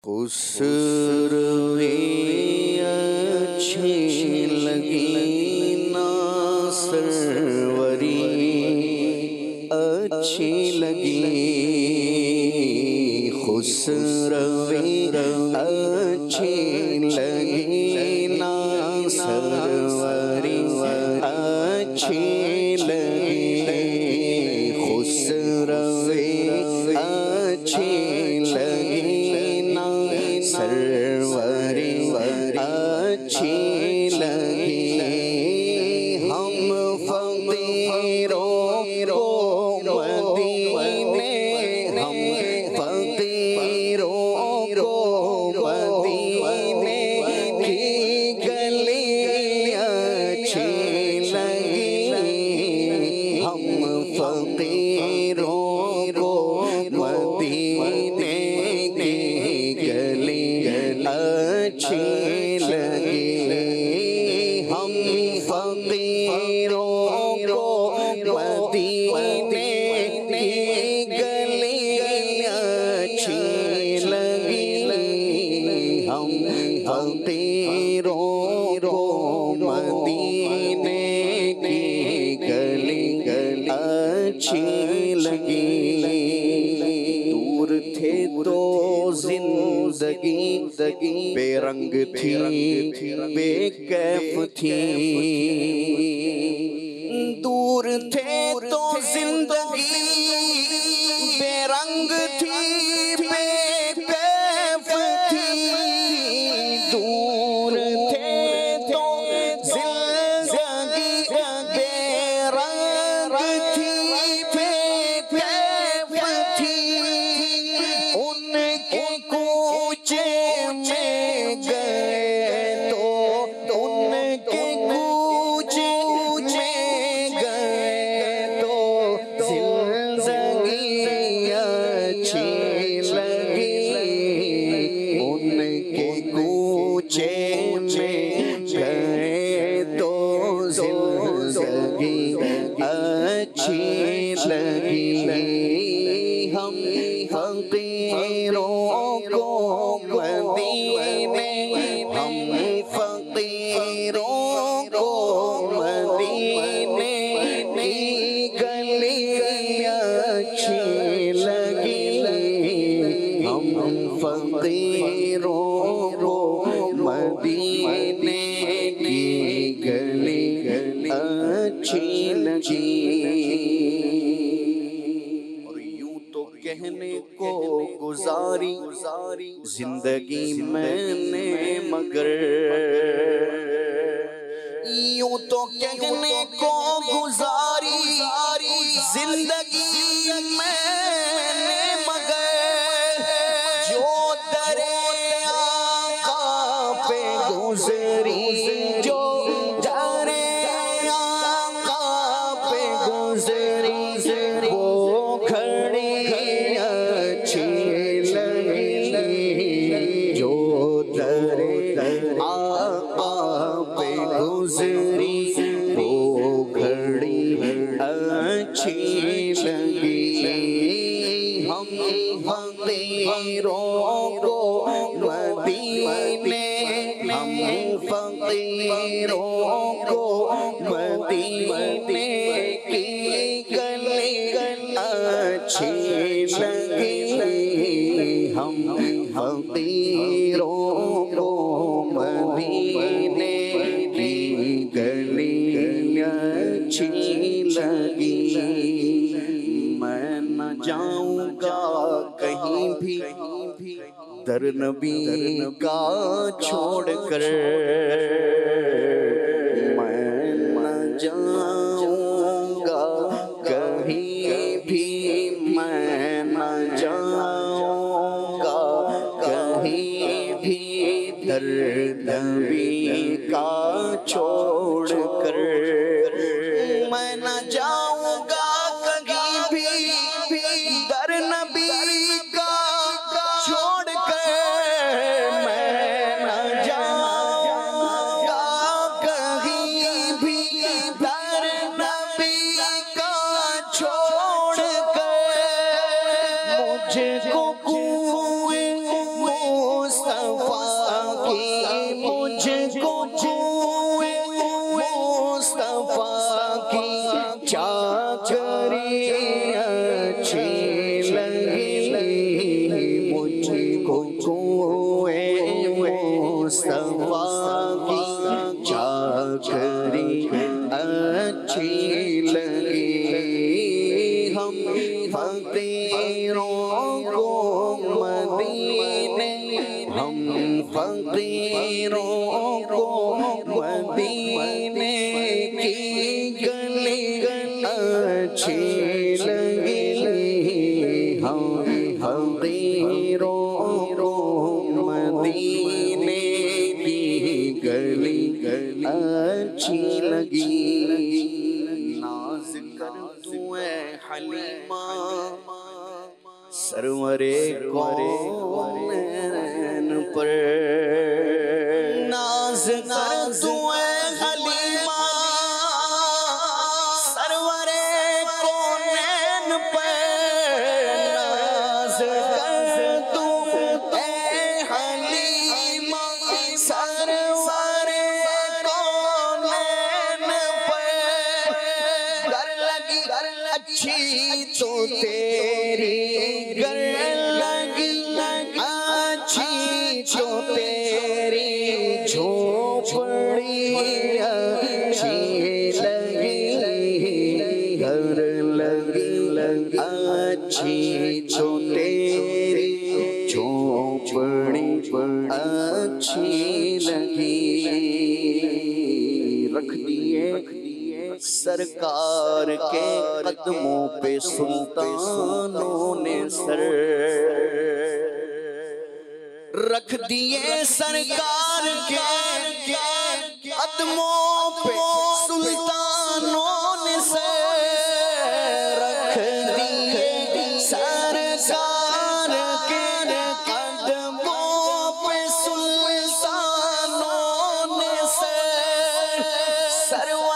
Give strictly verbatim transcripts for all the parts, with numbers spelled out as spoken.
خسروی اچھی لگی نا سروری اچھی لگی خسروی اچھی لگی نا سروری اچھی لگی خسروی اچھی لگی سروری اچھی لگی ہم فقیروں کو مدینے ہم فقیروں کو مدینے کی گلی اچھی لگی ہم فقیروں کو مدینے کی گلی اچھی لگی ہم فقیروں کو مدینے کی گلی اچھی لگی ہم فقیروں کو مدینے کی گلی اچھی لگی دور تھے تو زندگی بے رنگ تھی بے کیف تھی دور تھے تو زندگی بے رنگ تھی بے کیف تھی دور تھے تو زندگی بے رنگ تھی بے کیف تھی ان کے کوچے میں گئے تو ان کے کوچے میں گئے تو زندگی اچھی لگی ان کے کوچے میں گئے تو زندگی اچھی لگی ہم فقیروں کو مدینے ہم فقیروں کو مدینے کی گلی اچھی لگی ہم فقیروں کو مدینے کی گلی اچھی لگی کہنے کو گزاری زندگی میں نے مگر یوں تو کہنے کو گزاری زندگی میں نے مگر جو در آقا پہ گزری جو در آقا پہ گزری وہ کھڑی اچھی لگی جو در آقا پہ گزری وہ کھڑی اچھی لگی ہم فقیروں کو مدینے ہم فقیروں کو مدینے کی گلی اچھی لگی ہم فقیروں کو مدینے کی گلی اچھی لگی میں نہ جاؤں گا کہیں بھی در نبی کا چھوڑ کر میں نہ جاؤں گا کہیں بھی میں نہ جاؤں گا کہیں بھی در نبی کا چھوڑ کر میں نہ جاؤں گا کہیں بھی در نبی کا چھوڑ کر میں نہ جاؤں گا کہیں بھی در نبی کا چھوڑ کر مجھ کو کوئی مجھ کو کوئے مصطفیٰ کی چاکری اچھی لگی مجھ کو کوئے مصطفیٰ کی چاکری اچھی لگی ہم فقیروں کو مدینے ہم فقیروں کو مدینے کی گلی اچھی لگی ہم فقیروں کو مدینے کی گلی اچھی لگی ناز کر تو اے حلیمہ سرور کونین پر ناز کر تو اے حلیمہ سرور کونین پر ناز کر تو اے حلیمہ سرور کونین پر گر لگی اچھی تو تیری گر لگی اچھی تو تیری جھوپڑی اچھی لگی گر لگی اچھی تو تیری جھوپڑی اچھی لگی رکھ دیے سرکار کے قدموں پہ سلطانوں نے سر رکھ دیے سرکار کے قدموں پہ سلطانوں نے سر رکھ دیے سرکار کے قدموں پہ سلطانوں نے سر سرور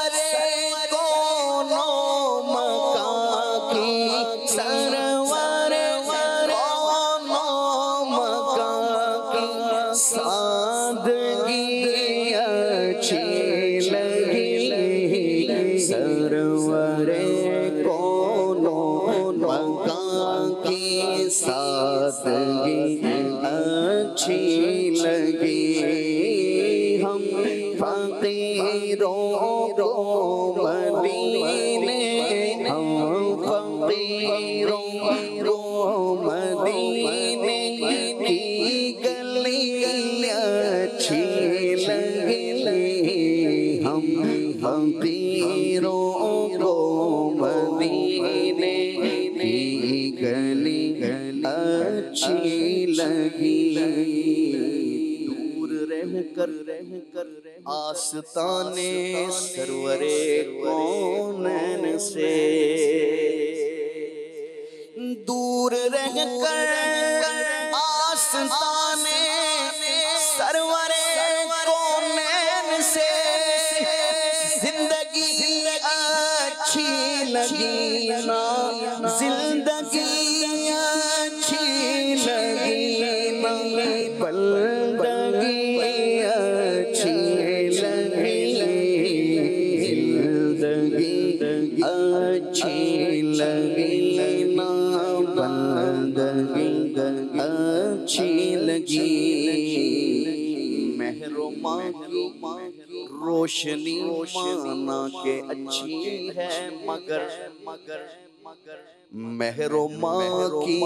سادگی اچھی لگی سرور کونوں مکان کی سادگی اچھی لگی ہم فقیروں کو مدینے ہم فقیروں کو مدینے کی گلی اچھی لگی ہم فقیروں کو مدینے کی گلی اچھی لگی دور رہ کر رہ کر آستانے سرور کونین سے دور رہ کر آستانے سرور کونین سے زندگی اچھی لگی نا زندگی اچھی لگی نا بندگی اچھی لگی زندگی اچھی لگی نا بندگی اچھی لگی مہر و ماں کی روشنی مانا کہ اچھی ہے مگر مگر مہر و ماں کی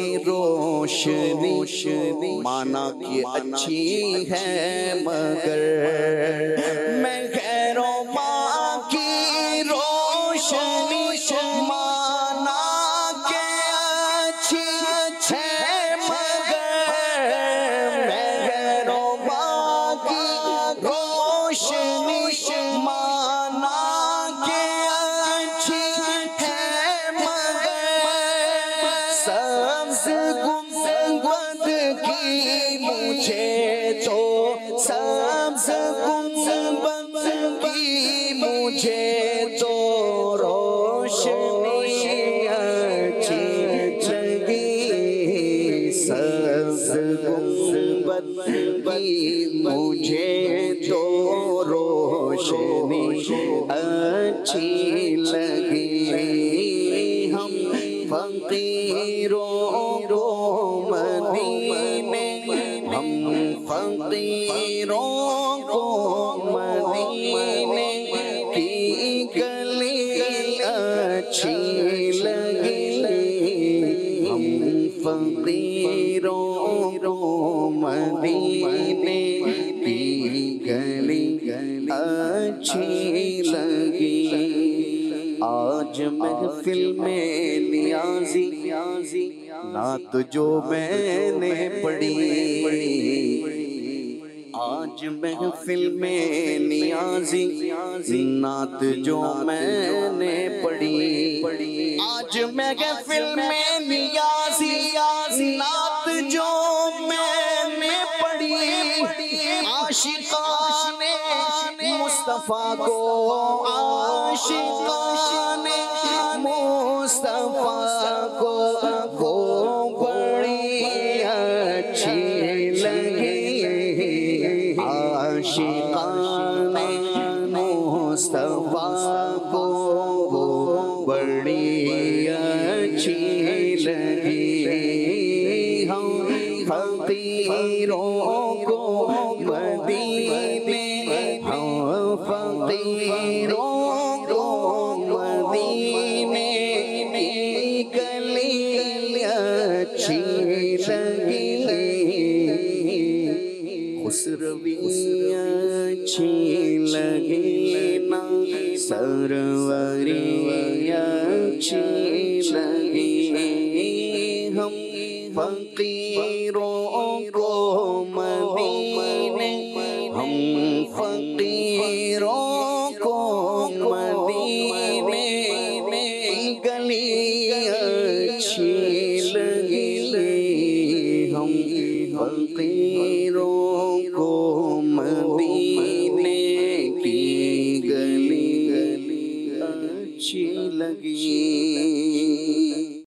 روشنی مانا کہ اچھی ہے مگر مہر و ماں کی روشنی مانا کہ اچھی ہے مگر مہر و ماں کی روشنی مانا کہ اچھی ہے مگر سبز گنبد کی مجھے تو سبز گنبد کی مجھے تو روشنی اچھی لگی، ہم فقیروں کو مدینے، ہم فقیروں کو مدینے کی گلی اچھی لگی، ہم فقیروں کو مدینے کی گلی اچھی لگی۔ آج محفل میں نیازی نعت جو میں نے پڑھی، آج محفل میں نیازی نعت جو میں نے پڑھی، آج محفل میں نیازی نعت جو میں نے پڑھی، عاشقان مصطفیٰ کو، عاشقان مصطفیٰ کو وہ بڑی اچھی لگی، عاشقان مصطفیٰ کو وہ بڑی اچھی لگی، ہم فقیروں کو مدینے، ہم فقیروں کو مدینے کی گلی اچھی لگی، خسروی اچھی لگی نا، سروری اچھی لگی، ہم فقیروں کو مدینے، ہم فقیروں کو مدینے کی گلی اچھی لگی، ہم فقیروں